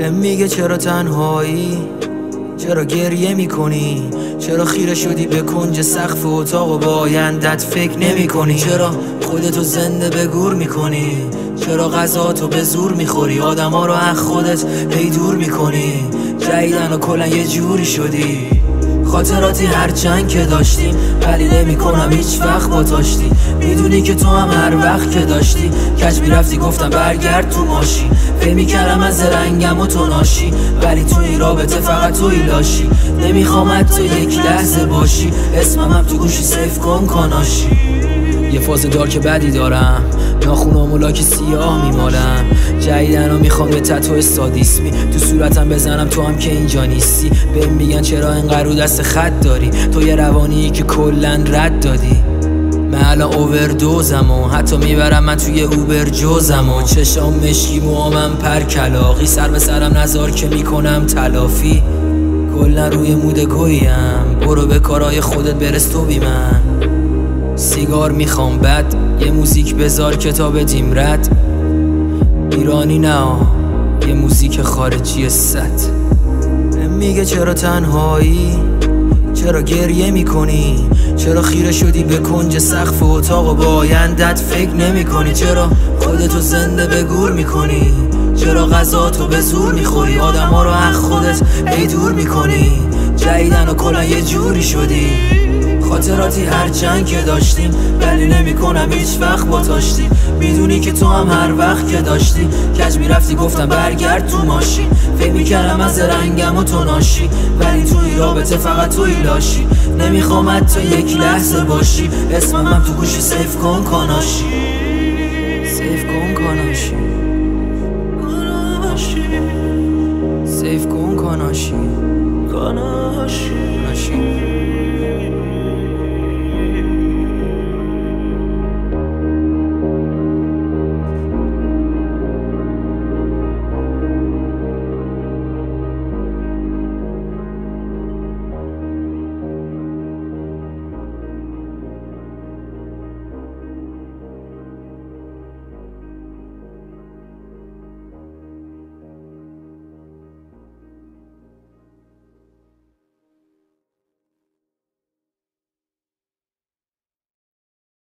میگه چرا تنهایی، چرا گریه میکنی، چرا خیره شدی به کنج سقف اتاق و با آیندت فکر نمی کنی، چرا خودتو زنده به گور میکنی، چرا غذاتو به زور میخوری، آدما رو از خودت هی دور میکنی، جدیدن و کلا یه جوری شدی. خاطراتی هرچند که داشتیم ولی نمی کنم هیچ وقت با تاشتی، میدونی که تو هم هر وقت که داشتی کج میرفتی گفتم برگرد تو ماشین، فکر میکردم از رنگم و تو ناشی، ولی تو این رابطه فقط توی لاشی، نمیخوام تو یک لحظه باشی، اسمم هم تو گوشی سیف کن کاناشی. یه فاز دارک بدی دارم، ناخونام و لاک سیاه میمالم، جدیدن میخوام یه تتو استادیسمی تو صورتم بزنم، تو هم که اینجا نیستی. بهم میگن چرا اینقدر رو دست خط داری، تو یه روانی که کلن رد دادی. من الان اووردوزم و حتی میبرم من توی اوبر جوزم و چشام مشکی موامم پر کلاقی، سر به سرم نزار که میکنم تلافی، کلن روی مود گویم، برو به کارای خودت برس تو بی من. سیگار میخوام بد، یه موزیک بذار کتاب دیم رد، ایرانی نه یه موزیک خارجی ست. میگه چرا تنهایی، چرا گریه میکنی، چرا خیره شدی به کنج سقف اتاق و با آیندت فکر نمی کنی، چرا خودتو زنده به گور میکنی، چرا غذاتو به زور میخوری، آدما رو از خودت هی دور میکنی، جدیدن و کلا یه جوری شدی. خاطراتی هرچند که داشتیم ولی نمی کنم هیچ وقت با تاشتی، میدونی که تو هم هر وقت که داشتی کج میرفتی گفتم برگرد تو ماشین، فکر میکردم از رنگم و تو ناشی، ولی توی رابطه فقط توی لاشی، نمیخوام تو یک لحظه باشی، اسمم هم تو گوشی سیف کن کاناشی، سیف کن کاناشی، سیف کن کاناشی، کاناشی.